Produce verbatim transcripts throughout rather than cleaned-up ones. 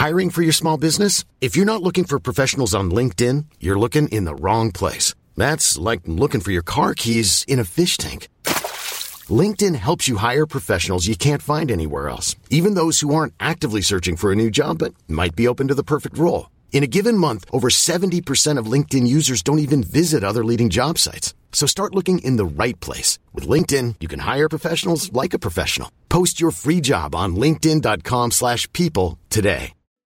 Hiring for your small business? If you're not looking for professionals on LinkedIn, you're looking in the wrong place. That's like looking for your car keys in a fish tank. LinkedIn helps you hire professionals you can't find anywhere else, even those who aren't actively searching for a new job but might be open to the perfect role. In a given month, over seventy percent of LinkedIn users don't even visit other leading job sites. So start looking in the right place. With LinkedIn, you can hire professionals like a professional. Post your free job on linkedin.com slash people today.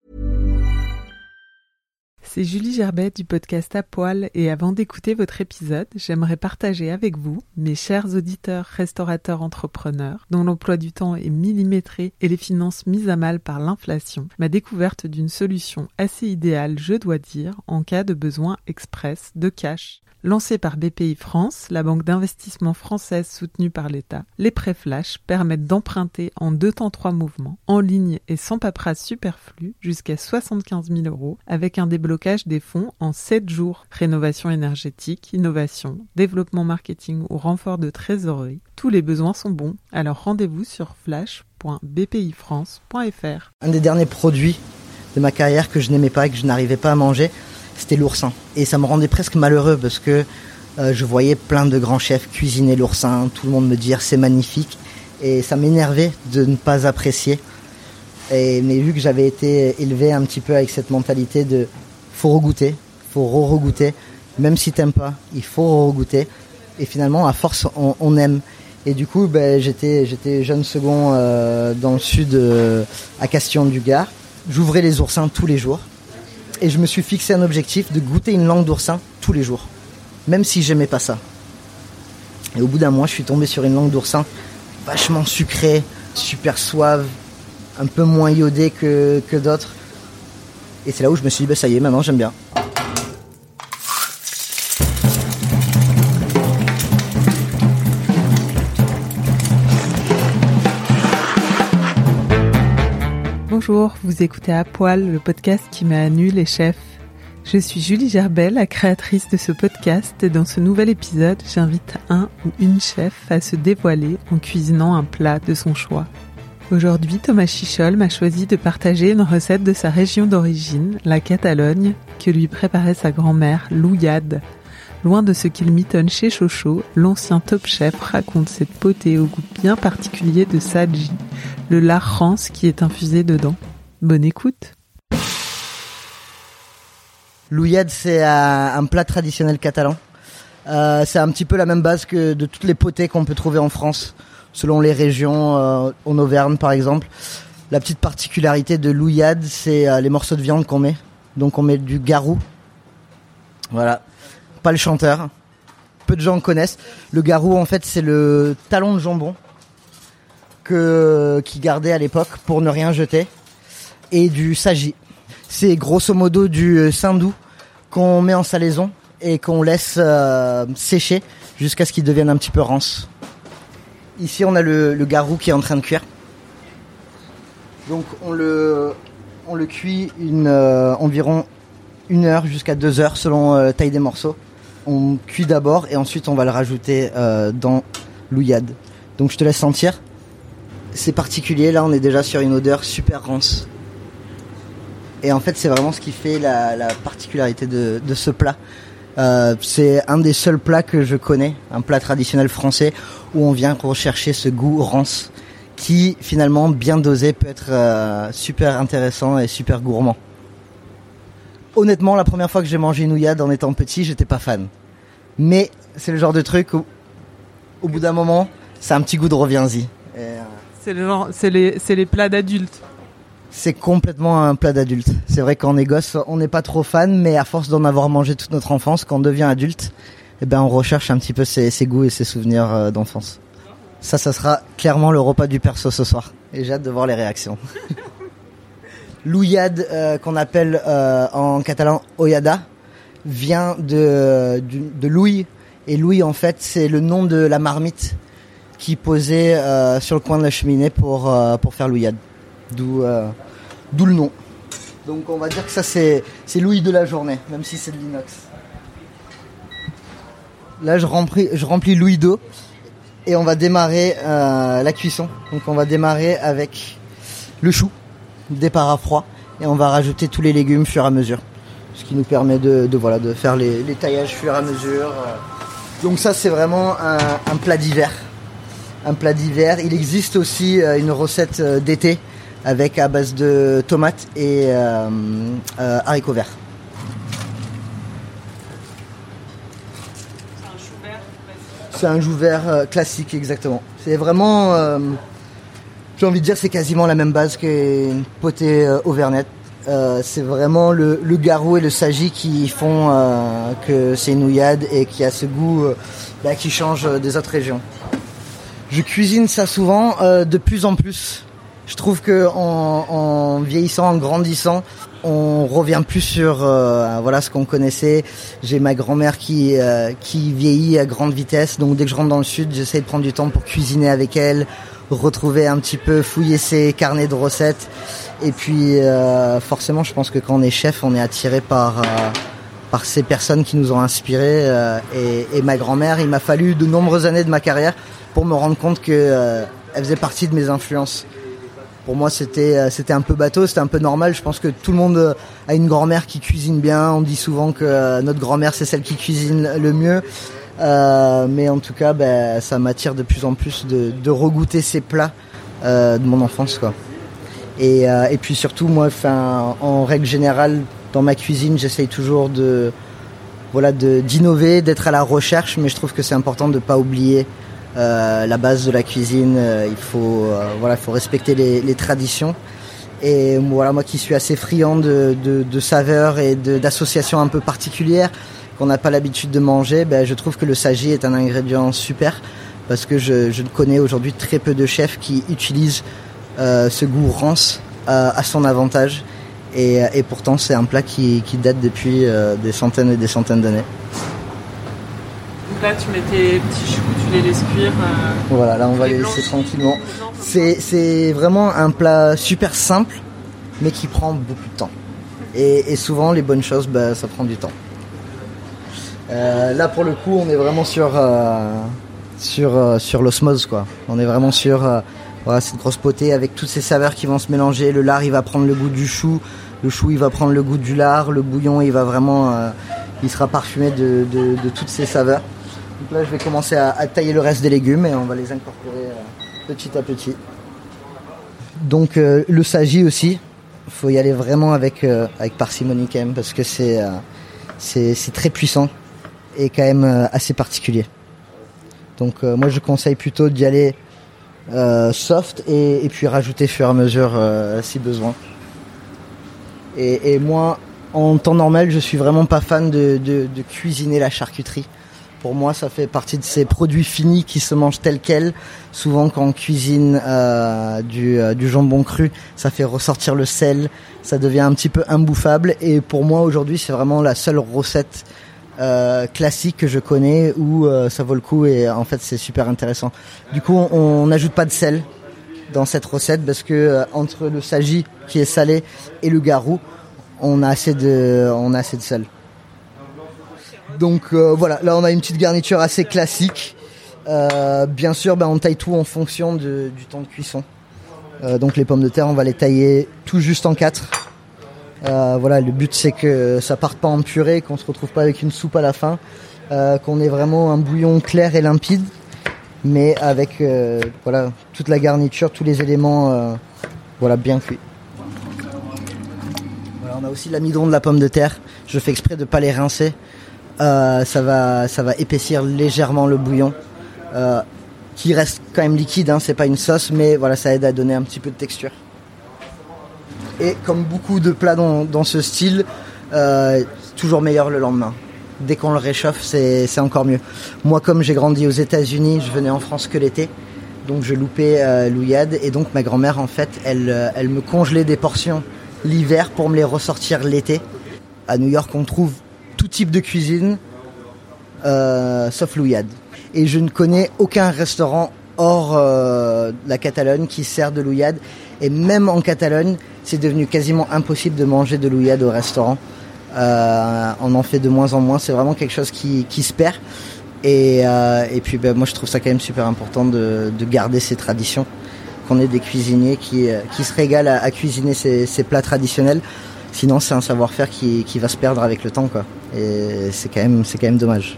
C'est Julie Gerbet du podcast À Poil et avant d'écouter votre épisode, j'aimerais partager avec vous, mes chers auditeurs, restaurateurs, entrepreneurs, dont l'emploi du temps est millimétré et les finances mises à mal par l'inflation, ma découverte d'une solution assez idéale, je dois dire, en cas de besoin express de cash. Lancée par B P I France, la banque d'investissement française soutenue par l'État, les prêts flash permettent d'emprunter en deux temps trois mouvements, en ligne et sans paperasse superflue, jusqu'à soixante-quinze mille euros, avec un déblocage des fonds en sept jours. Rénovation énergétique, innovation, développement marketing ou renfort de trésorerie, tous les besoins sont bons, alors rendez-vous sur flash point b p i france point f r. Un des derniers produits de ma carrière que je n'aimais pas et que je n'arrivais pas à manger, c'était l'oursin. Et ça me rendait presque malheureux parce que euh, je voyais plein de grands chefs cuisiner l'oursin, tout le monde me dire c'est magnifique. Et ça m'énervait de ne pas apprécier. Et, mais vu que j'avais été élevé un petit peu avec cette mentalité de faut regoûter, faut re-regoûter, même si t'aimes pas, il faut re-regoûter. Et finalement, à force, on, on aime. Et du coup, ben, j'étais, j'étais jeune second euh, dans le sud, euh, à Castillon-du-Gard. J'ouvrais les oursins tous les jours. Et je me suis fixé un objectif de goûter une langue d'oursin tous les jours, même si j'aimais pas ça. Et au bout d'un mois, je suis tombé sur une langue d'oursin vachement sucrée, super suave, un peu moins iodée que, que d'autres. Et c'est là où je me suis dit, bah, ça y est, maintenant j'aime bien. Bonjour, vous écoutez À Poil, le podcast qui met à nu les chefs. Je suis Julie Gerbet, la créatrice de ce podcast, et dans ce nouvel épisode, j'invite un ou une chef à se dévoiler en cuisinant un plat de son choix. Aujourd'hui, Thomas Chichol m'a choisi de partager une recette de sa région d'origine, la Catalogne, que lui préparait sa grand-mère, Louiade. Loin de ce qu'il mitonne chez Chocho, l'ancien top chef raconte cette potée au goût bien particulier de sadji, le lard rance qui est infusé dedans. Bonne écoute. Louiade, c'est un, un plat traditionnel catalan. Euh, c'est un petit peu la même base que de toutes les potées qu'on peut trouver en France, selon les régions, euh, en Auvergne par exemple. La petite particularité de Louiade, c'est euh, les morceaux de viande qu'on met. Donc on met du garou. Voilà. Pas le chanteur. Peu de gens connaissent. Le garou, en fait, c'est le talon de jambon que qui gardait à l'époque pour ne rien jeter, et du sadji. C'est grosso modo du saindoux qu'on met en salaison et qu'on laisse euh, sécher jusqu'à ce qu'il devienne un petit peu rance. Ici, on a le, le garou qui est en train de cuire. Donc, on le on le cuit une euh, environ une heure jusqu'à deux heures selon la euh, taille des morceaux. On cuit d'abord et ensuite on va le rajouter euh, dans Louiade. Donc je te laisse sentir. C'est particulier, là on est déjà sur une odeur super rance. Et en fait c'est vraiment ce qui fait la, la particularité de, de ce plat. Euh, c'est un des seuls plats que je connais, un plat traditionnel français où on vient rechercher ce goût rance qui finalement bien dosé peut être euh, super intéressant et super gourmand. Honnêtement, la première fois que j'ai mangé une nouillade en étant petit, j'étais pas fan. Mais c'est le genre de truc où, au bout d'un moment, c'est un petit goût de reviens-y. Et, euh, c'est le genre, c'est les, c'est les plats d'adultes. C'est complètement un plat d'adulte. C'est vrai qu'en est gosse, on n'est pas trop fan, mais à force d'en avoir mangé toute notre enfance, quand on devient adulte, eh ben on recherche un petit peu ses, ses goûts et ses souvenirs euh, d'enfance. Ça, ça sera clairement le repas du perso ce soir. Et j'ai hâte de voir les réactions. Louiade, euh, qu'on appelle euh, en catalan ollada, vient de, de, de Louis. Et Louis, en fait, c'est le nom de la marmite qui posait euh, sur le coin de la cheminée pour, euh, pour faire Louiade. D'où, euh, d'où le nom. Donc on va dire que ça, c'est, c'est Louis de la journée, même si c'est de l'inox. Là, je remplis, je remplis Louis d'eau et on va démarrer euh, la cuisson. Donc on va démarrer avec le chou, départ à froid, et on va rajouter tous les légumes au fur et à mesure. Ce qui nous permet de, de, voilà, de faire les, les taillages au fur et à mesure. Donc ça, c'est vraiment un, un plat d'hiver. Un plat d'hiver. Il existe aussi une recette d'été avec à base de tomates et euh, euh, haricots verts. C'est un chou vert classique. C'est un chou vert euh, classique, exactement. C'est vraiment, euh, j'ai envie de dire, c'est quasiment la même base qu'une potée euh, auvernette. Euh, c'est vraiment le, le garou et le saji qui font euh, que c'est une nouillade et qui a ce goût euh, bah, qui change des autres régions. Je cuisine ça souvent, euh, de plus en plus. Je trouve que en, en vieillissant, en grandissant, on revient plus sur euh, voilà ce qu'on connaissait. J'ai ma grand-mère qui euh, qui vieillit à grande vitesse, donc dès que je rentre dans le sud, j'essaie de prendre du temps pour cuisiner avec elle, retrouver un petit peu, fouiller ses carnets de recettes. Et puis euh, forcément, je pense que quand on est chef, on est attiré par euh, par ces personnes qui nous ont inspirés. Euh, et, et ma grand-mère, il m'a fallu de nombreuses années de ma carrière pour me rendre compte que euh, elle faisait partie de mes influences. Pour moi, c'était euh, c'était un peu bateau, c'était un peu normal. Je pense que tout le monde a une grand-mère qui cuisine bien. On dit souvent que euh, notre grand-mère, c'est celle qui cuisine le mieux. Euh, mais en tout cas, ben, ça m'attire de plus en plus de, de regoûter ces plats euh, de mon enfance, quoi. Et, euh, et puis surtout, moi, enfin, en règle générale, dans ma cuisine, j'essaye toujours de, voilà, de d'innover, d'être à la recherche. Mais je trouve que c'est important de pas oublier euh, la base de la cuisine. Euh, il faut, euh, voilà, faut respecter les, les traditions. Et voilà, moi qui suis assez friand de, de, de saveurs et de, d'associations un peu particulières qu'on n'a pas l'habitude de manger, ben, je trouve que le saji est un ingrédient super parce que je, je connais aujourd'hui très peu de chefs qui utilisent euh, ce goût rance euh, à son avantage. Et, et pourtant, c'est un plat qui, qui date depuis euh, des centaines et des centaines d'années. Donc là, tu mets tes petits choux, tu les laisses cuire. Euh, voilà, là, on va les laisser tranquillement. C'est, c'est vraiment un plat super simple, mais qui prend beaucoup de temps. Et, et souvent, les bonnes choses, bah, ça prend du temps. Euh, là, pour le coup, on est vraiment sur, euh, sur, euh, sur l'osmose, quoi. On est vraiment sur euh, voilà, cette grosse potée avec toutes ces saveurs qui vont se mélanger. Le lard, il va prendre le goût du chou. Le chou, il va prendre le goût du lard. Le bouillon, il va vraiment, euh, il sera parfumé de, de, de toutes ces saveurs. Donc là, je vais commencer à, à tailler le reste des légumes et on va les incorporer euh, petit à petit. Donc euh, le saji aussi, il faut y aller vraiment avec, euh, avec parcimonie quand même parce que c'est, euh, c'est, c'est très puissant et quand même euh, assez particulier. Donc euh, moi je conseille plutôt d'y aller euh, soft et, et puis rajouter au fur et à mesure euh, si besoin. Et, et moi, en temps normal, je suis vraiment pas fan de, de, de cuisiner la charcuterie. Pour moi, ça fait partie de ces produits finis qui se mangent tels quels. Souvent, quand on cuisine euh, du, euh, du jambon cru, ça fait ressortir le sel, ça devient un petit peu imbouffable. Et pour moi, aujourd'hui, c'est vraiment la seule recette euh, classique que je connais où euh, ça vaut le coup et en fait, c'est super intéressant. Du coup, on n'ajoute pas de sel dans cette recette parce que euh, entre le saji qui est salé et le garou, on a assez de, on a assez de sel. Donc euh, voilà, là on a une petite garniture assez classique. Euh, bien sûr, ben, on taille tout en fonction de, du temps de cuisson. Euh, donc les pommes de terre, on va les tailler tout juste en quatre. Euh, voilà, le but c'est que ça parte pas en purée, qu'on se retrouve pas avec une soupe à la fin, euh, qu'on ait vraiment un bouillon clair et limpide, mais avec euh, voilà toute la garniture, tous les éléments, euh, voilà bien cuits. Voilà, on a aussi l'amidon de la pomme de terre. Je fais exprès de pas les rincer. Euh, ça va, ça va épaissir légèrement le bouillon, euh, qui reste quand même liquide, hein, c'est pas une sauce, mais voilà, ça aide à donner un petit peu de texture. Et comme beaucoup de plats dans, dans ce style, euh, toujours meilleur le lendemain. Dès qu'on le réchauffe, c'est, c'est encore mieux. Moi, comme j'ai grandi aux États-Unis, je venais en France que l'été, donc je loupais euh, l'ouillade, et donc ma grand-mère, en fait, elle, elle me congelait des portions l'hiver pour me les ressortir l'été. À New York, on trouve tout type de cuisine, euh, sauf l'ouillade. Et je ne connais aucun restaurant hors euh, la Catalogne qui sert de l'ouillade. Et même en Catalogne, c'est devenu quasiment impossible de manger de l'ouillade au restaurant. Euh, on en fait de moins en moins. C'est vraiment quelque chose qui, qui se perd. Et, euh, et puis ben, moi, je trouve ça quand même super important de, de garder ces traditions. qu'on est des cuisiniers qui, qui se régalent à, à cuisiner ces, ces plats traditionnels. Sinon, c'est un savoir-faire qui, qui va se perdre avec le temps, quoi. Et c'est quand même, c'est quand même dommage.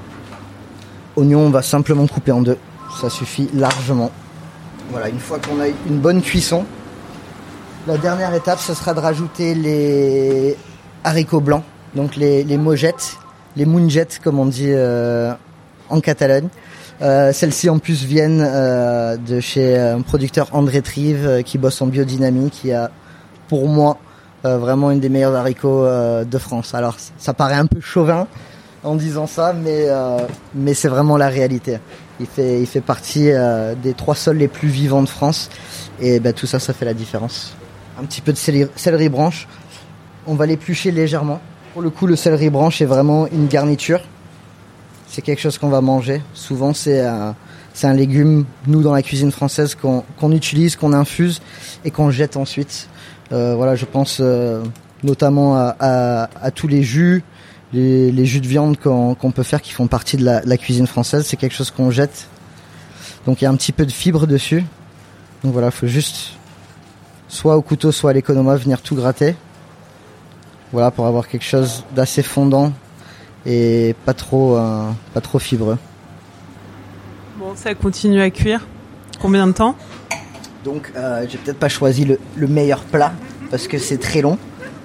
Oignon, on va simplement couper en deux. Ça suffit largement. Voilà, une fois qu'on a une bonne cuisson, la dernière étape, ce sera de rajouter les haricots blancs, donc les, les mogettes, les moungettes, comme on dit euh, en Catalogne. Euh, celles-ci en plus viennent euh, de chez un producteur André Trive euh, qui bosse en biodynamie, qui a pour moi euh, vraiment une des meilleurs haricots euh, de France. Alors ça paraît un peu chauvin en disant ça, mais euh, mais c'est vraiment la réalité. Il fait il fait partie euh, des trois sols les plus vivants de France et ben tout ça ça fait la différence. Un petit peu de céleri, céleri branche, on va l'éplucher légèrement. Pour le coup, le céleri branche est vraiment une garniture. C'est quelque chose qu'on va manger. Souvent, c'est un, c'est un légume, nous, dans la cuisine française, qu'on, qu'on utilise, qu'on infuse et qu'on jette ensuite. Euh, voilà, je pense euh, notamment à, à, à tous les jus, les, les jus de viande qu'on, qu'on peut faire qui font partie de la, la cuisine française. C'est quelque chose qu'on jette. Donc, il y a un petit peu de fibre dessus. Donc voilà, il faut juste, soit au couteau, soit à l'économa, venir tout gratter. Voilà, pour avoir quelque chose d'assez fondant et pas trop, euh, pas trop fibreux. Bon, ça continue à cuire. Combien de temps ? Donc, euh, j'ai peut-être pas choisi le, le meilleur plat parce que c'est très long.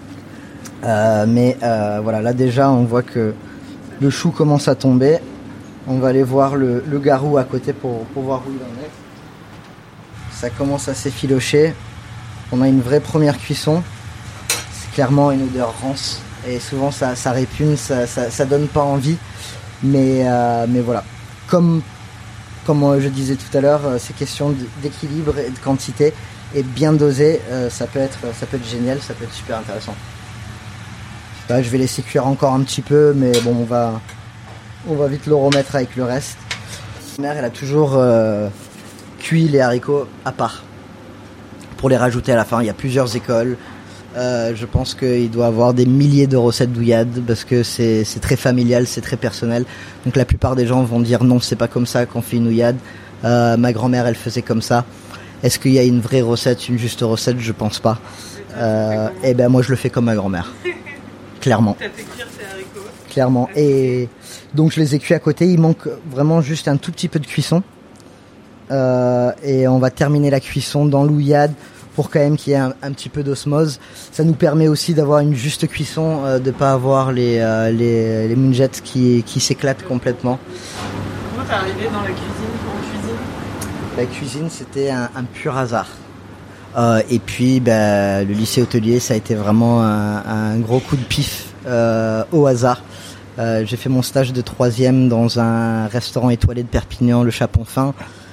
Euh, mais euh, voilà, là déjà, on voit que le chou commence à tomber. On va aller voir le, le garou à côté pour, pour voir où il en est. Ça commence à s'effilocher. On a une vraie première cuisson. C'est clairement une odeur rance. Et souvent ça, ça répugne, ça, ça, ça donne pas envie. Mais, euh, mais voilà. Comme, comme je disais tout à l'heure, c'est question d'équilibre et de quantité. Et bien dosé, euh, ça, peut être, ça peut être génial, ça peut être super intéressant. Là, je vais laisser cuire encore un petit peu, mais bon, on va, on va vite le remettre avec le reste. Ma mère, elle a toujours euh, cuit les haricots à part. Pour les rajouter à la fin, il y a plusieurs écoles. Euh, je pense qu'il doit y avoir des milliers de recettes douillades parce que c'est, c'est très familial, c'est très personnel. Donc la plupart des gens vont dire non, c'est pas comme ça qu'on fait une nouillade. Euh, ma grand-mère, elle faisait comme ça. Est-ce qu'il y a une vraie recette, une juste recette ? Je pense pas. Euh, et ben moi, je le fais comme ma grand-mère. Clairement. T'as fait cuire tes haricots ? Clairement. Et donc je les ai cuits à côté. Il manque vraiment juste un tout petit peu de cuisson. Euh, et on va terminer la cuisson dans l'ouillade pour quand même qu'il y ait un, un petit peu d'osmose. Ça nous permet aussi d'avoir une juste cuisson, euh, de pas avoir les euh, les, les moungettes qui qui s'éclatent complètement. Comment t'es arrivé dans la cuisine, en cuisine ? La cuisine, c'était un, un pur hasard. Euh, et puis, bah, le lycée hôtelier, ça a été vraiment un, un gros coup de pif euh, au hasard. Euh, j'ai fait mon stage de troisième dans un restaurant étoilé de Perpignan, le Chapon Fin,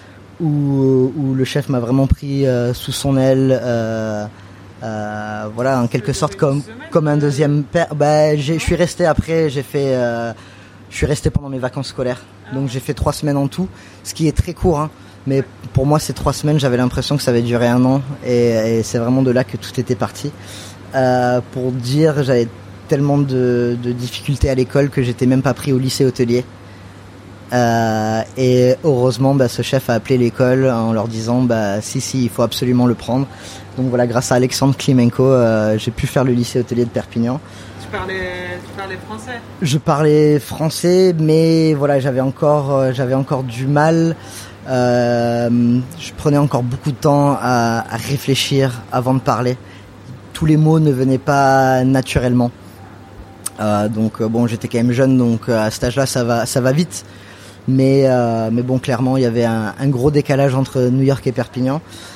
où, où le chef m'a vraiment pris euh, sous son aile, euh, euh, voilà, en quelque sorte comme comme un deuxième père. Bah, j'ai, je suis resté après, j'ai fait, euh, je suis resté pendant mes vacances scolaires, donc j'ai fait trois semaines en tout, ce qui est très court, hein. Mais pour moi, ces trois semaines, j'avais l'impression que ça avait duré un an, et, et c'est vraiment de là que tout était parti. Euh, pour dire, j'avais tellement de, de difficultés à l'école que j'étais même pas pris au lycée hôtelier. Euh, et heureusement, bah, ce chef a appelé l'école en leur disant, bah, si, si, il faut absolument le prendre. Donc voilà, grâce à Alexandre Klimenko, euh, j'ai pu faire le lycée hôtelier de Perpignan. Tu parlais, tu parlais français ? Je parlais français, mais voilà, j'avais encore, euh, j'avais encore du mal. Euh, je prenais encore beaucoup de temps à, à réfléchir avant de parler. Tous les mots ne venaient pas naturellement. Euh, donc euh, bon, j'étais quand même jeune, donc euh, à cet âge-là, ça va, ça va vite. Mais euh, mais bon, clairement, il y avait un, un gros décalage entre New York et Perpignan.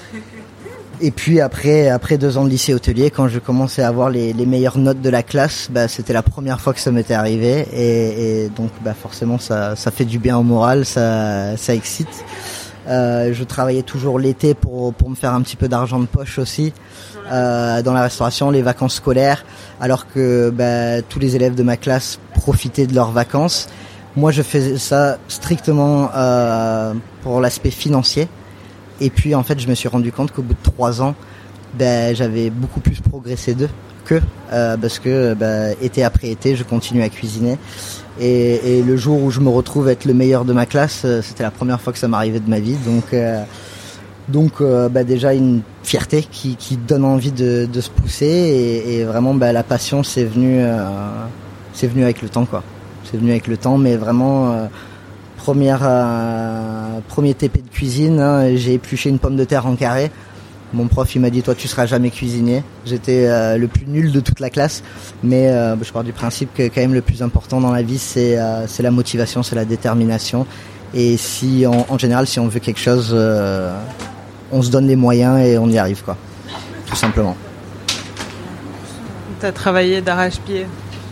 Et puis après, après deux ans de lycée hôtelier, quand je commençais à avoir les, les meilleures notes de la classe, bah, c'était la première fois que ça m'était arrivé, et, et donc bah, forcément ça, ça fait du bien au moral, ça, ça excite. Euh, je travaillais toujours l'été pour, pour me faire un petit peu d'argent de poche aussi, euh, dans la restauration, les vacances scolaires, alors que bah, tous les élèves de ma classe profitaient de leurs vacances. Moi, je faisais ça strictement euh, pour l'aspect financier. Et puis en fait, je me suis rendu compte qu'au bout de trois ans, ben, j'avais beaucoup plus progressé d'eux que euh, parce que ben, été après été, je continue à cuisiner. Et, et le jour où je me retrouve être le meilleur de ma classe, c'était la première fois que ça m'arrivait de ma vie. Donc, euh, Donc euh, bah, déjà une fierté qui, qui donne envie de, de se pousser et, et vraiment bah, la passion c'est venu, euh, c'est venu avec le temps quoi. C'est venu avec le temps, mais vraiment euh, première, euh, premier T P de cuisine, hein, j'ai épluché une pomme de terre en carré. Mon prof il m'a dit toi tu seras jamais cuisinier. J'étais euh, le plus nul de toute la classe, mais euh, je pars du principe que quand même le plus important dans la vie c'est, euh, c'est la motivation, c'est la détermination. Et si en, en général si on veut quelque chose, euh, on se donne les moyens et on y arrive quoi, tout simplement. Tu as travaillé d'arrache-pied.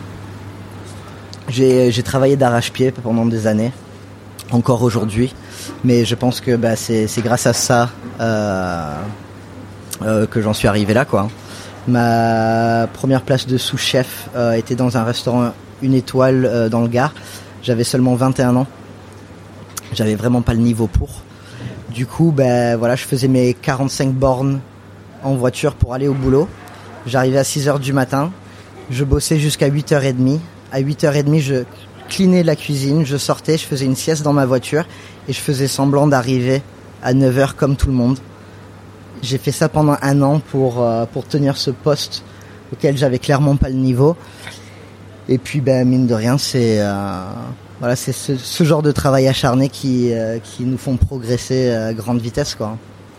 J'ai, j'ai travaillé d'arrache-pied pendant des années, encore aujourd'hui, mais je pense que bah, c'est, c'est grâce à ça euh, euh, que j'en suis arrivé là quoi. Ma première place de sous-chef euh, était dans un restaurant une étoile euh, dans le Gard. J'avais seulement vingt et un ans. J'avais vraiment pas le niveau pour. Du coup, ben voilà, je faisais mes quarante-cinq bornes en voiture pour aller au boulot. J'arrivais à six heures du matin. Je bossais jusqu'à huit heures trente. À huit heures trente, je cleanais la cuisine, je sortais, je faisais une sieste dans ma voiture et je faisais semblant d'arriver à neuf heures comme tout le monde. J'ai fait ça pendant un an pour, euh, pour tenir ce poste auquel j'avais clairement pas le niveau. Et puis, ben, mine de rien, c'est... Euh, Voilà, c'est ce, ce genre de travail acharné qui, euh, qui nous font progresser à grande vitesse, quoi.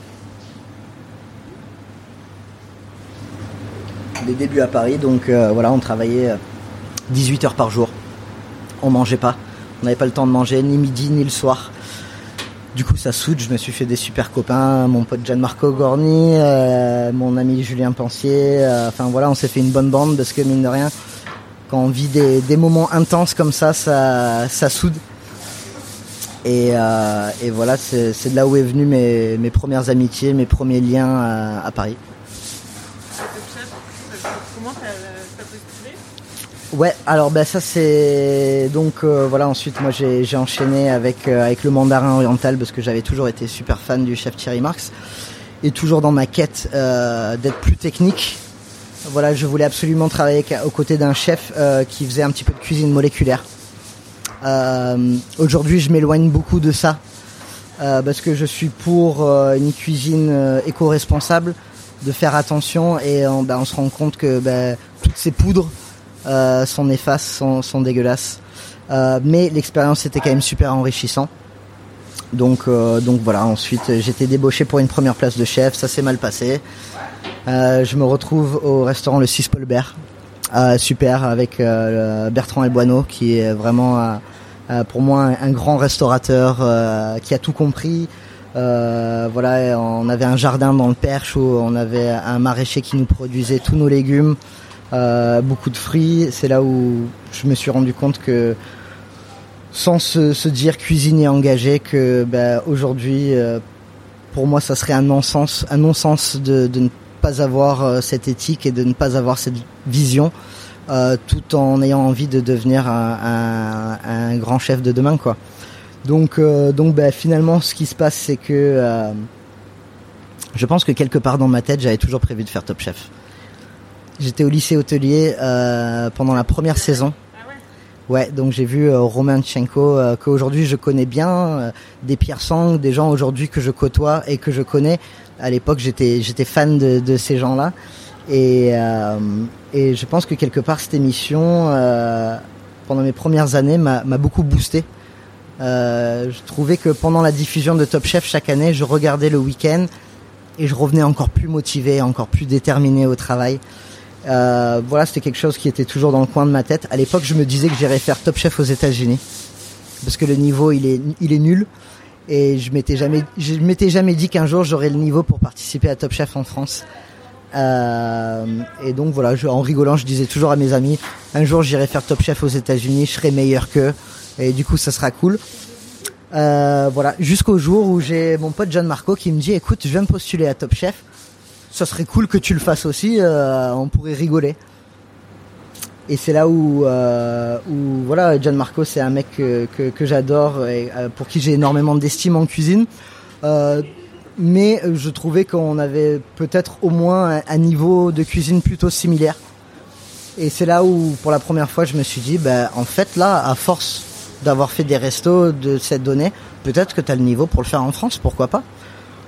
Les débuts à Paris, donc euh, voilà, on travaillait dix-huit heures par jour. On mangeait pas. On n'avait pas le temps de manger, ni midi, ni le soir. Du coup, ça soude. Je me suis fait des super copains. Mon pote Gianmarco Gorni, euh, mon ami Julien Pensier. Euh, enfin voilà, on s'est fait une bonne bande parce que mine de rien, quand on vit des, des moments intenses comme ça, ça, ça soude. Et, euh, et voilà, c'est, c'est de là où est venu mes, mes premières amitiés, mes premiers liens à, à Paris. Comment t'as, t'as postulé ? Ouais, alors ben ça c'est donc euh, voilà. Ensuite, moi j'ai, j'ai enchaîné avec euh, avec le Mandarin Oriental parce que j'avais toujours été super fan du chef Thierry Marx et toujours dans ma quête euh, d'être plus technique. Voilà, je voulais absolument travailler aux côtés d'un chef euh, qui faisait un petit peu de cuisine moléculaire. Euh, aujourd'hui, je m'éloigne beaucoup de ça euh, parce que je suis pour euh, une cuisine euh, éco-responsable, de faire attention et on, bah, on se rend compte que bah, toutes ces poudres euh, sont néfastes, sont, sont dégueulasses. Euh, mais l'expérience était quand même super enrichissant. Donc, euh, donc voilà. Ensuite, j'étais débauché pour une première place de chef. Ça s'est mal passé. Euh, je me retrouve au restaurant Le Six Paul Bert, euh, super, avec euh, Bertrand Elboineau, qui est vraiment euh, euh, pour moi un, un grand restaurateur euh, qui a tout compris. Euh, voilà, on avait un jardin dans le Perche où on avait un maraîcher qui nous produisait tous nos légumes, euh, beaucoup de fruits. C'est là où je me suis rendu compte que, sans se, se dire cuisinier engagé, que bah, aujourd'hui, euh, pour moi, ça serait un non-sens, un non-sens de, de ne pas avoir euh, cette éthique et de ne pas avoir cette vision, euh, tout en ayant envie de devenir un, un, un grand chef de demain, quoi. Donc, euh, donc bah, finalement, ce qui se passe, c'est que euh, je pense que quelque part dans ma tête, j'avais toujours prévu de faire Top Chef. J'étais au lycée hôtelier euh, pendant la première saison. Ouais, donc j'ai vu euh, Romain Tchenko, euh, qu'aujourd'hui je connais bien, euh, des Pierre Sang, des gens aujourd'hui que je côtoie et que je connais. À l'époque, j'étais j'étais fan de, de ces gens-là, et euh, et je pense que quelque part cette émission, euh, pendant mes premières années, m'a, m'a beaucoup boosté. Euh, je trouvais que pendant la diffusion de Top Chef chaque année, je regardais le week-end et je revenais encore plus motivé, encore plus déterminé au travail. Euh, voilà, c'était quelque chose qui était toujours dans le coin de ma tête. À l'époque, je me disais que j'irais faire Top Chef aux États-Unis parce que le niveau il est il est nul et je m'étais jamais je m'étais jamais dit qu'un jour j'aurais le niveau pour participer à Top Chef en France. Euh, et donc voilà, je, en rigolant, je disais toujours à mes amis, un jour j'irai faire Top Chef aux États-Unis, je serai meilleur qu'eux et du coup ça sera cool. Euh, voilà, jusqu'au jour où j'ai mon pote Gianmarco qui me dit, écoute, je viens de postuler à Top Chef. Ça serait cool que tu le fasses aussi, euh, on pourrait rigoler. Et c'est là où, euh, où voilà, Gianmarco, c'est un mec que, que, que j'adore et euh, pour qui j'ai énormément d'estime en cuisine. Euh, mais je trouvais qu'on avait peut-être au moins un, un niveau de cuisine plutôt similaire. Et c'est là où, pour la première fois, je me suis dit, ben, en fait, là, à force d'avoir fait des restos, de s'être donné, peut-être que tu as le niveau pour le faire en France, pourquoi pas ?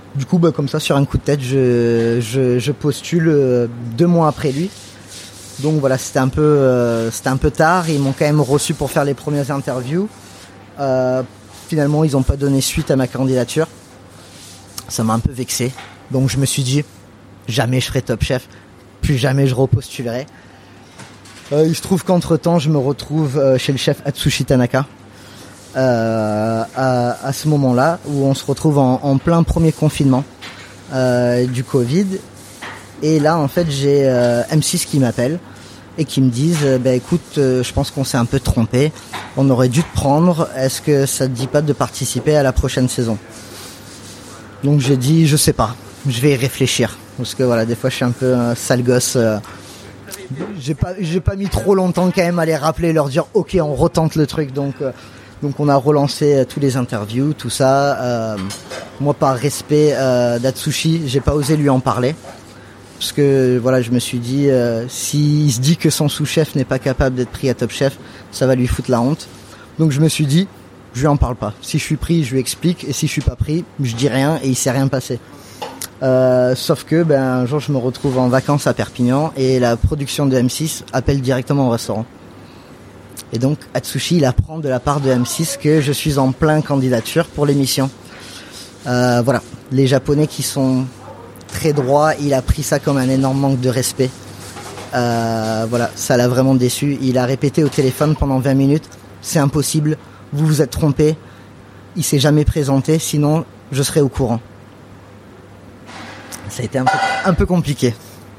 Du coup, bah, comme ça, sur un coup de tête, je, je, je postule euh, deux mois après lui. Donc voilà, c'était un peu, euh, c'était un peu tard. Ils m'ont quand même reçu pour faire les premières interviews. Euh, finalement, ils n'ont pas donné suite à ma candidature. Ça m'a un peu vexé. Donc je me suis dit, jamais je ferai Top Chef. Plus jamais je repostulerai. Euh, il se trouve qu'entre-temps, je me retrouve euh, chez le chef Atsushi Tanaka. Euh, à, à ce moment-là, où on se retrouve en, en plein premier confinement euh, du Covid. Et là, en fait, j'ai euh, M six qui m'appelle et qui me disent euh, bah, écoute, euh, je pense qu'on s'est un peu trompé. On aurait dû te prendre. Est-ce que ça te dit pas de participer à la prochaine saison ? Donc j'ai dit je sais pas. Je vais y réfléchir. Parce que voilà, des fois, je suis un peu un sale gosse. Euh, j'ai pas, j'ai pas mis trop longtemps quand même à les rappeler, leur dire ok, on retente le truc. Donc euh, Donc on a relancé euh, tous les interviews, tout ça. Euh, moi, par respect euh, d'Atsushi, j'ai pas osé lui en parler. Parce que voilà, je me suis dit, euh, s'il se dit que son sous-chef n'est pas capable d'être pris à Top Chef, ça va lui foutre la honte. Donc je me suis dit, je lui en parle pas. Si je suis pris, je lui explique. Et si je suis pas pris, je dis rien et il s'est rien passé. Euh, sauf que ben, un jour, je me retrouve en vacances à Perpignan et la production de M six appelle directement au restaurant. Et donc Atsushi, il apprend de la part de M six que je suis en plein candidature pour l'émission. Euh, voilà, les Japonais qui sont très droits, il a pris ça comme un énorme manque de respect. Euh, voilà, ça l'a vraiment déçu. Il a répété au téléphone pendant vingt minutes, c'est impossible, vous vous êtes trompé. Il s'est jamais présenté, sinon je serai au courant. Ça a été un peu, un peu compliqué.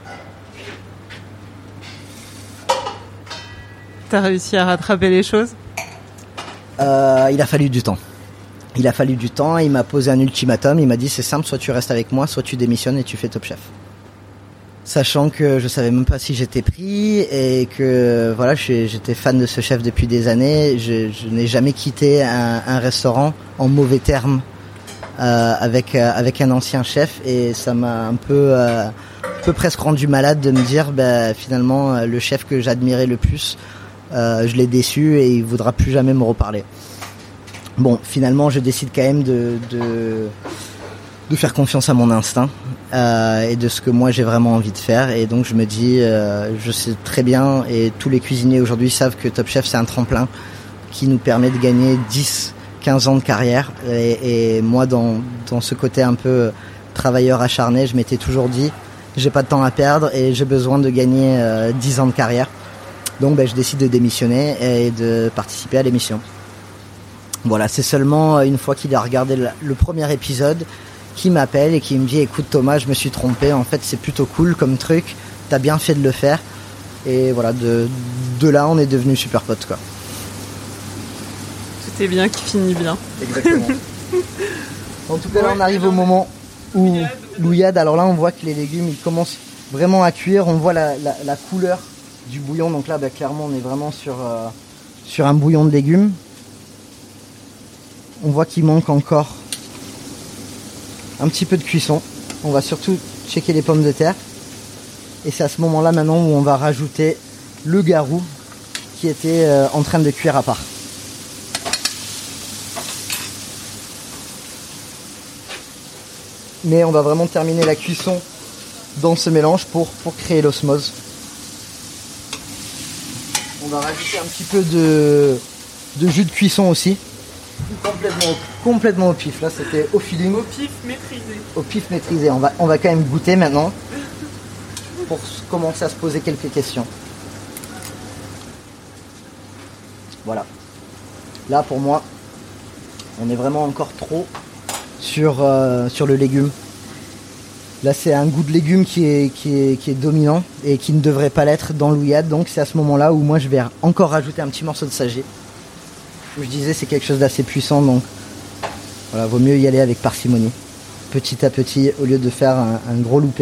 T'as réussi à rattraper les choses ? euh, Il a fallu du temps. Il a fallu du temps. Il m'a posé un ultimatum. Il m'a dit c'est simple, soit tu restes avec moi, soit tu démissionnes et tu fais Top Chef. Sachant que je savais même pas si j'étais pris et que voilà, j'étais fan de ce chef depuis des années. Je, je n'ai jamais quitté un, un restaurant en mauvais termes euh, avec euh, avec un ancien chef et ça m'a un peu euh, un peu presque rendu malade de me dire bah, finalement le chef que j'admirais le plus. Euh, je l'ai déçu et il voudra plus jamais me reparler. Bon, finalement, je décide quand même de de, de faire confiance à mon instinct euh, et de ce que moi j'ai vraiment envie de faire. Et donc je me dis, euh, je sais très bien, et tous les cuisiniers aujourd'hui savent que Top Chef c'est un tremplin qui nous permet de gagner dix, quinze ans de carrière. Et, et moi, dans dans ce côté un peu travailleur acharné, je m'étais toujours dit, j'ai pas de temps à perdre et j'ai besoin de gagner euh, dix ans de carrière. Donc ben, je décide de démissionner et de participer à l'émission. Voilà, c'est seulement une fois qu'il a regardé le, le premier épisode qu'il m'appelle et qu'il me dit écoute Thomas, je me suis trompé, en fait c'est plutôt cool comme truc, t'as bien fait de le faire. Et voilà, de, de là on est devenus super potes quoi. Tout est bien qui finit bien. Exactement. En tout cas là on arrive au moment où l'ouillade, alors là on voit que les légumes ils commencent vraiment à cuire, on voit la, la, la couleur du bouillon, donc là bah, clairement on est vraiment sur, euh, sur un bouillon de légumes. On voit qu'il manque encore un petit peu de cuisson. On va surtout checker les pommes de terre. Et c'est à ce moment là maintenant où on va rajouter le garou qui était euh, en train de cuire à part. Mais on va vraiment terminer la cuisson dans ce mélange pour, pour créer l'osmose. On va rajouter un petit peu de, de jus de cuisson aussi. Complètement, complètement au pif. Là, c'était au feeling. Au pif maîtrisé. Au pif maîtrisé. On va, on va quand même goûter maintenant pour commencer à se poser quelques questions. Voilà. Là, pour moi, on est vraiment encore trop sur, euh, sur le légume. Là, c'est un goût de légume qui est, qui est, qui est dominant et qui ne devrait pas l'être dans l'ouillade. Donc, c'est à ce moment-là où moi, je vais encore rajouter un petit morceau de sagé. Où je disais, c'est quelque chose d'assez puissant. Donc, voilà, vaut mieux y aller avec parcimonie. Petit à petit, au lieu de faire un, un gros loupé.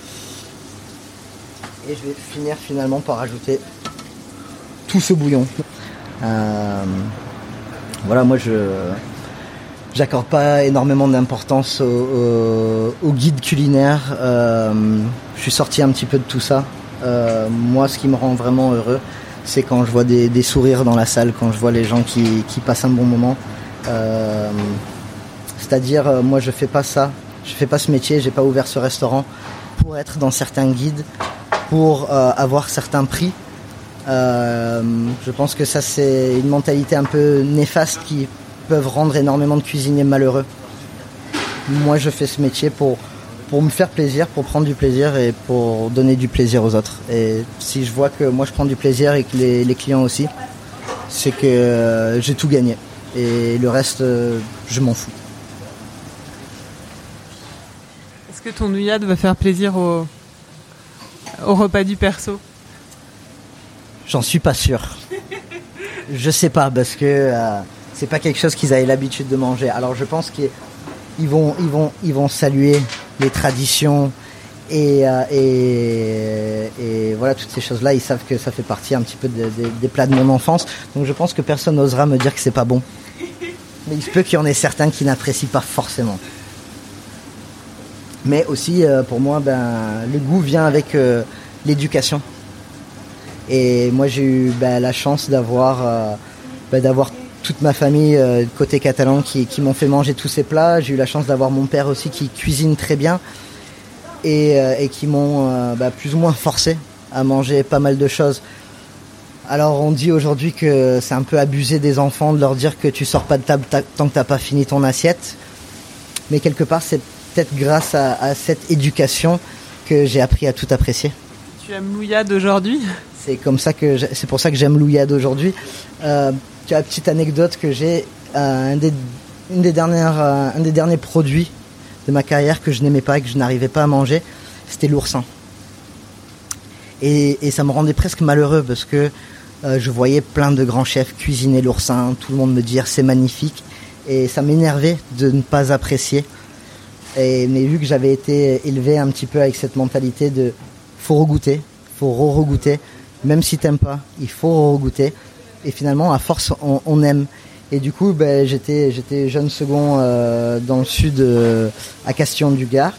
Et je vais finir finalement par rajouter tout ce bouillon. Euh, voilà, moi, je... J'accorde pas énormément d'importance au, au, au guide culinaire. Euh, je suis sorti un petit peu de tout ça. Euh, moi, ce qui me rend vraiment heureux, c'est quand je vois des, des sourires dans la salle, quand je vois les gens qui, qui passent un bon moment. Euh, c'est-à-dire, moi, je fais pas ça. Je fais pas ce métier, j'ai pas ouvert ce restaurant pour être dans certains guides, pour euh, avoir certains prix. Euh, je pense que ça c'est une mentalité un peu néfaste qui peuvent rendre énormément de cuisiniers malheureux. Moi je fais ce métier pour, pour me faire plaisir, pour prendre du plaisir et pour donner du plaisir aux autres. Et si je vois que moi je prends du plaisir et que les, les clients aussi, c'est que euh, j'ai tout gagné. Et le reste, euh, je m'en fous. Est-ce que ton nouillade va faire plaisir au, au repas du perso ? J'en suis pas sûr. Je sais pas parce que euh, c'est pas quelque chose qu'ils avaient l'habitude de manger. Alors je pense qu'ils vont, ils vont, ils vont saluer les traditions et, euh, et, et voilà toutes ces choses-là. Ils savent que ça fait partie un petit peu de, de, des plats de mon enfance. Donc je pense que personne n'osera me dire que c'est pas bon. Mais il se peut qu'il y en ait certains qui n'apprécient pas forcément. Mais aussi euh, pour moi, ben le goût vient avec euh, l'éducation. Et moi j'ai eu bah, la chance d'avoir, euh, bah, d'avoir toute ma famille euh, côté catalan qui, qui m'ont fait manger tous ces plats. J'ai eu la chance d'avoir mon père aussi qui cuisine très bien et, euh, et qui m'ont euh, bah, plus ou moins forcé à manger pas mal de choses. Alors on dit aujourd'hui que c'est un peu abusé des enfants de leur dire que tu sors pas de table tant que t'as pas fini ton assiette. Mais quelque part c'est peut-être grâce à, à cette éducation que j'ai appris à tout apprécier. Tu aimes l'ouillade aujourd'hui ? C'est comme ça que je, c'est pour ça que j'aime l'ouillade aujourd'hui. Euh, tu as une petite anecdote que j'ai, euh, un des, une des dernières, euh, un des derniers produits de ma carrière que je n'aimais pas et que je n'arrivais pas à manger, c'était l'oursin. Et, et ça me rendait presque malheureux parce que euh, je voyais plein de grands chefs cuisiner l'oursin, tout le monde me dire c'est magnifique, et ça m'énervait de ne pas apprécier. Et, mais vu que j'avais été élevé un petit peu avec cette mentalité de faut regoûter, faut re-regoûter. Même si t'aimes pas, il faut regoûter. Et finalement, à force, on, on aime. Et du coup, ben, j'étais, j'étais jeune second euh, dans le sud, euh, à Castillon-du-Gard.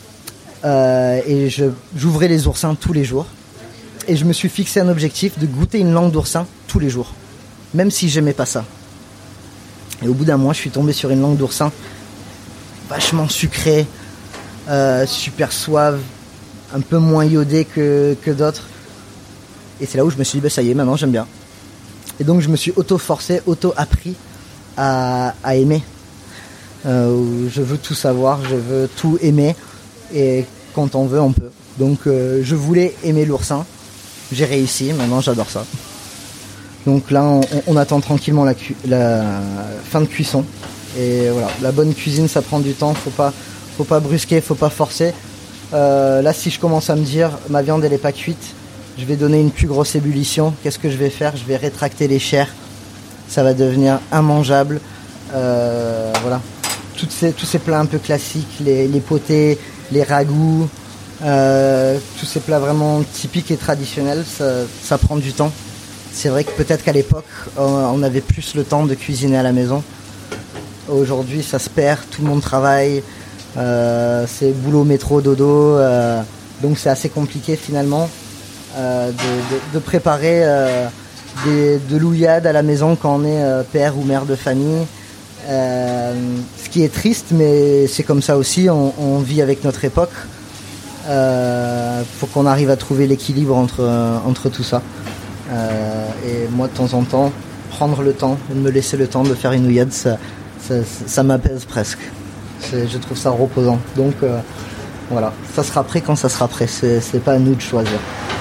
Euh, et je, j'ouvrais les oursins tous les jours. Et je me suis fixé un objectif de goûter une langue d'oursin tous les jours. Même si j'aimais pas ça. Et au bout d'un mois, je suis tombé sur une langue d'oursin vachement sucrée, euh, super suave, un peu moins iodée que, que d'autres. Et c'est là où je me suis dit, bah, ça y est, maintenant j'aime bien. Et donc je me suis auto-forcé, auto-appris à, à aimer. Euh, je veux tout savoir, je veux tout aimer. Et quand on veut, on peut. Donc euh, je voulais aimer l'oursin. J'ai réussi, maintenant j'adore ça. Donc là, on, on attend tranquillement la, cu- la fin de cuisson. Et voilà, la bonne cuisine, ça prend du temps. Faut pas, faut pas brusquer, faut pas forcer. Euh, là, si je commence à me dire, ma viande, elle est pas cuite, je vais donner une plus grosse ébullition. Qu'est-ce que je vais faire ? Je vais rétracter les chairs. Ça va devenir immangeable. Euh, voilà. Toutes ces, tous ces plats un peu classiques, les, les potés, les ragoûts, euh, tous ces plats vraiment typiques et traditionnels, ça, ça prend du temps. C'est vrai que peut-être qu'à l'époque, on avait plus le temps de cuisiner à la maison. Aujourd'hui, ça se perd, tout le monde travaille. Euh, c'est boulot, métro, dodo. Euh, donc c'est assez compliqué finalement. Euh, de, de, de préparer euh, des, de l'ouillade à la maison quand on est euh, père ou mère de famille. Euh, ce qui est triste, mais c'est comme ça aussi, on, on vit avec notre époque. Il euh, faut qu'on arrive à trouver l'équilibre entre, euh, entre tout ça. Euh, et moi, de temps en temps, prendre le temps, me laisser le temps de faire une ouillade, ça, ça, ça m'apaise presque. C'est, je trouve ça reposant. Donc euh, voilà, ça sera prêt quand ça sera prêt. C'est, c'est pas à nous de choisir.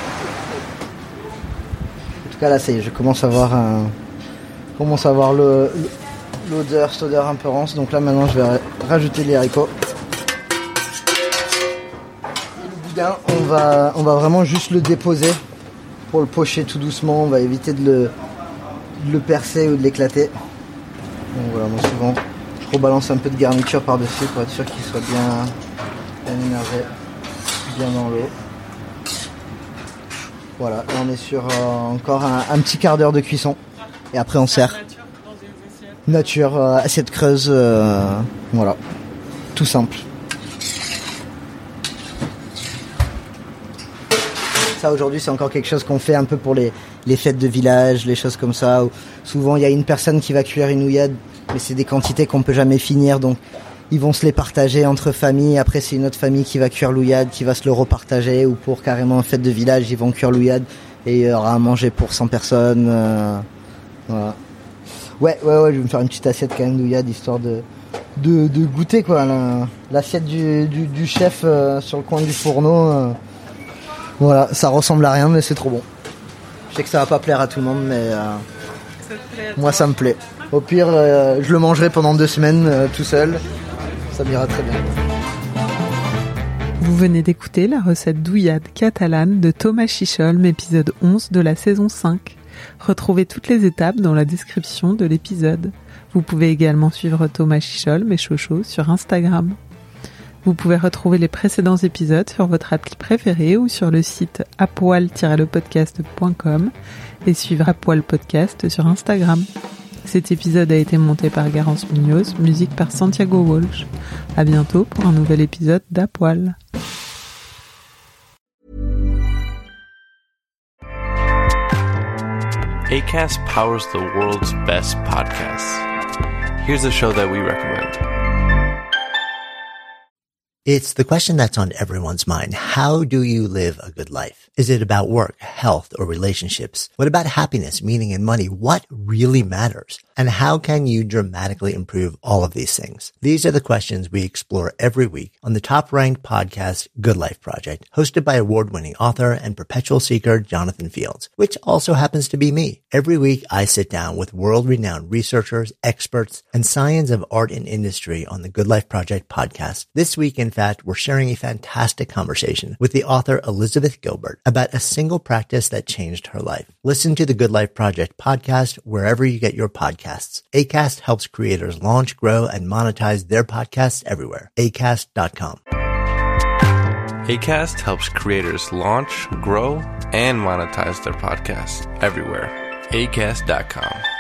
En tout cas, là, ça y est, je commence à voir un, commence à voir le, l'odeur, cette odeur un peu rance. Donc là, maintenant, je vais rajouter les haricots. Et le boudin, on va, on va vraiment juste le déposer pour le pocher tout doucement. On va éviter de le, de le percer ou de l'éclater. Donc voilà, moi souvent, je rebalance un peu de garniture par-dessus pour être sûr qu'il soit bien, bien énervé, bien dans l'eau. Voilà, là on est sur euh, encore un, un petit quart d'heure de cuisson. Et après on sert. Nature, euh, assiette creuse, euh, voilà, tout simple. Ça aujourd'hui c'est encore quelque chose qu'on fait un peu pour les, les fêtes de village, les choses comme ça. Où souvent il y a une personne qui va cuire une ouillade, mais c'est des quantités qu'on peut jamais finir, donc ils vont se les partager entre familles. Après, c'est une autre famille qui va cuire l'ouillade, qui va se le repartager. Ou pour carrément une fête de village, ils vont cuire l'ouillade et il y aura à manger pour cent personnes. Euh, voilà. Ouais, ouais, ouais, je vais me faire une petite assiette quand même d'ouillade, histoire de, de, de goûter, quoi. La, l'assiette du, du, du chef euh, sur le coin du fourneau. Euh, voilà, ça ressemble à rien, mais c'est trop bon. Je sais que ça va pas plaire à tout le monde, mais euh, ça moi, ça me plaît. Au pire, euh, je le mangerai pendant deux semaines euh, tout seul. Ça m'ira très bien. Vous venez d'écouter la recette douillade catalane de Thomas Chicholm, épisode onze de la saison cinq. Retrouvez toutes les étapes dans la description de l'épisode. Vous pouvez également suivre Thomas Chicholm et Chocho sur Instagram. Vous pouvez retrouver les précédents épisodes sur votre appli préférée ou sur le site apoil tiret le podcast point com et suivre Apoil Podcast sur Instagram. Cet épisode a été monté par Garance Munoz, musique par Santiago Walsh. À bientôt pour un nouvel épisode d'Apoil. Acast powers the world's best podcasts. Here's a show that we recommend. It's the question that's on everyone's mind. How do you live a good life? Is it about work, health, or relationships? What about happiness, meaning, and money? What really matters? And how can you dramatically improve all of these things? These are the questions we explore every week on the top-ranked podcast Good Life Project, hosted by award-winning author and perpetual seeker Jonathan Fields, which also happens to be me. Every week, I sit down with world-renowned researchers, experts, and science of art and industry on the Good Life Project podcast. This week, in fact, we're sharing a fantastic conversation with the author Elizabeth Gilbert about a single practice that changed her life. Listen to the Good Life Project podcast wherever you get your podcasts. Acast helps creators launch, grow, and monetize their podcasts everywhere. acast dot com. Acast helps creators launch, grow, and monetize their podcasts everywhere. acast dot com.